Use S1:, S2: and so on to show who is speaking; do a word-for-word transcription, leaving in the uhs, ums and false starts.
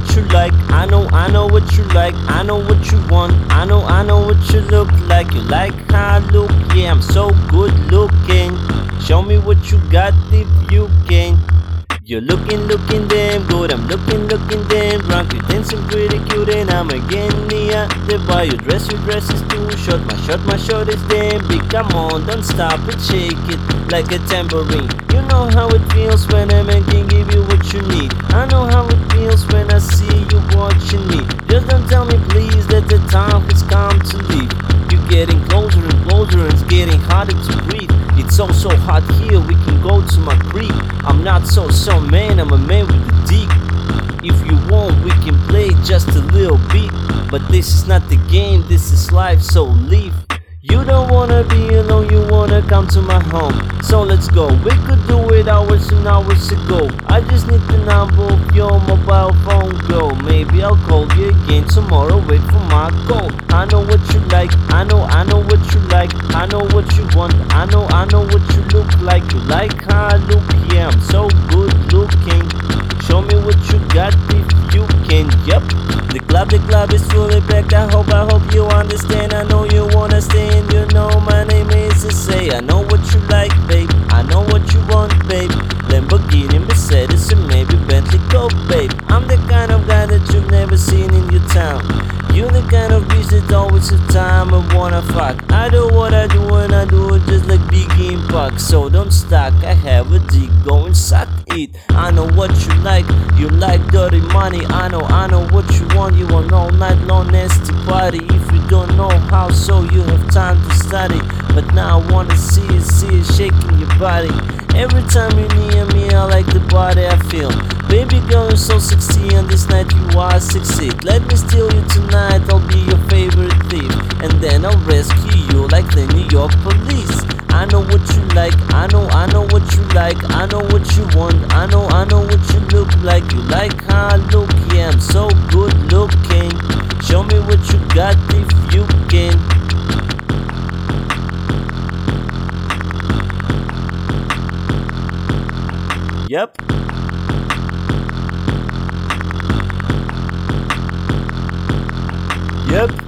S1: you like. I know, I know what you like. I know what you want. I know, I know what you look like. You like how I look? Yeah, I'm so good looking. Show me what you got if you can. You're looking, looking damn good. I'm looking, looking damn drunk. You're dancing pretty cute and I'm again near the bar. Your dress, your dress is too short. My shirt, my shirt is damn big. Come on, don't stop it, shake it like a tambourine. You know how it feels when a man can give you what you need. I know how it feels when I see you watching me. Just don't tell me please that the time has come to leave. You're getting closer and closer and it's getting harder to breathe. It's so so hot here, we can go to my creek. I'm not so so man, I'm a man with a dick. If you want, we can play just a little bit. But this is not the game, this is life, so leave. You don't wanna be alone, you wanna come to my home. So let's go, we could do it hours and hours ago. I just need the number of your mobile phone, go. Maybe I'll call you again tomorrow, wait for my call. I know what you like, I know, I know what you like. I know what you want, I know, I know what you look like. You like how I look, yeah, I'm so good looking. Show me what you got if you can, yep. The club, the club is fully packed. I hope, I hope you understand. I know you wanna stay and you know my name is to say. I know what you like, babe. I know what you want, babe. Lamborghini, Mercedes, and maybe Bentley Cope, babe. I'm the kind of guy that you've never seen in your town. You're the kind of bitch that always have time and wanna fuck. I do what I do and I do it just like Biggie in Park. So don't stuck, I have a dick, go and suck it. I know what you like, you like dirty money. I know, I know what you want, you want all night long nasty party. If you don't know how, so you have time to study. But now I wanna see it, see it shaking your body. Every time you're near me, I like the body I feel. Baby girl, you're so sexy, and this night you are succeed. Let me steal you tonight, I'll be your favorite thief. And then I'll rescue you like the New York police. I know what you like, I know, I know what you like. I know what you want, I know, I know what you look like. You like how I look, yeah, I'm so good looking. Show me what you got if you can. Yep. Yep.